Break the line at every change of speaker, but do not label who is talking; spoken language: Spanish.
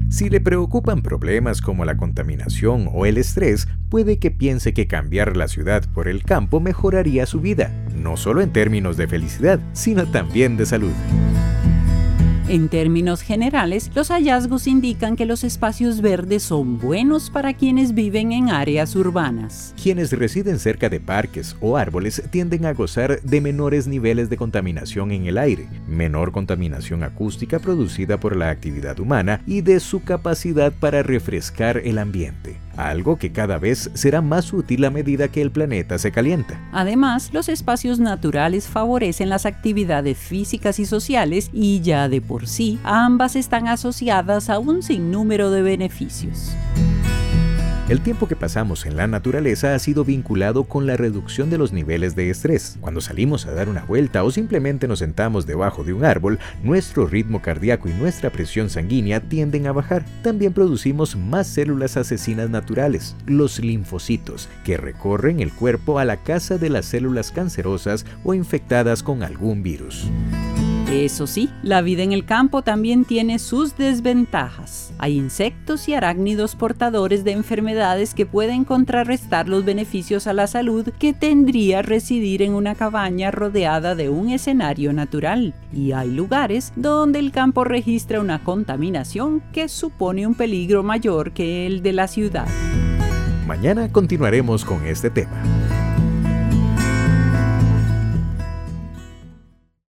Si le preocupan problemas como la contaminación o el estrés, puede que piense que cambiar la ciudad por el campo mejoraría su vida, no solo en términos de felicidad, sino también de salud.
En términos generales, los hallazgos indican que los espacios verdes son buenos para quienes viven en áreas urbanas.
Quienes residen cerca de parques o árboles tienden a gozar de menores niveles de contaminación en el aire, menor contaminación acústica producida por la actividad humana y de su capacidad para refrescar el ambiente, algo que cada vez será más útil a medida que el planeta se calienta.
Además, los espacios naturales favorecen las actividades físicas y sociales y ya de por sí, ambas están asociadas a un sinnúmero de beneficios.
El tiempo que pasamos en la naturaleza ha sido vinculado con la reducción de los niveles de estrés. Cuando salimos a dar una vuelta o simplemente nos sentamos debajo de un árbol, nuestro ritmo cardíaco y nuestra presión sanguínea tienden a bajar. También producimos más células asesinas naturales, los linfocitos, que recorren el cuerpo a la caza de las células cancerosas o infectadas con algún virus.
Eso sí, la vida en el campo también tiene sus desventajas. Hay insectos y arácnidos portadores de enfermedades que pueden contrarrestar los beneficios a la salud que tendría residir en una cabaña rodeada de un escenario natural. Y hay lugares donde el campo registra una contaminación que supone un peligro mayor que el de la ciudad.
Mañana continuaremos con este tema.